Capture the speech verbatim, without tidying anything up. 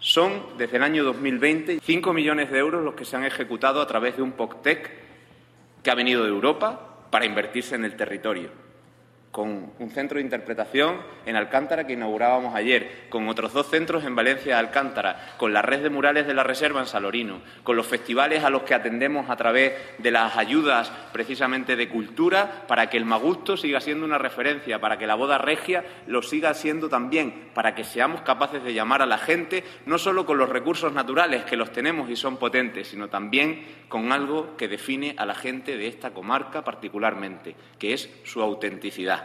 Son, desde el año dos mil veinte, cinco millones de euros los que se han ejecutado a través de un POCTEC que ha venido de Europa para invertirse en el territorio, con un centro de interpretación en Alcántara que inaugurábamos ayer, con otros dos centros en Valencia y Alcántara, con la red de murales de la Reserva en Salorino, con los festivales a los que atendemos a través de las ayudas precisamente de cultura, para que el Magusto siga siendo una referencia, para que la boda regia lo siga siendo también, para que seamos capaces de llamar a la gente, no solo con los recursos naturales, que los tenemos y son potentes, sino también con algo que define a la gente de esta comarca particularmente, que es su autenticidad.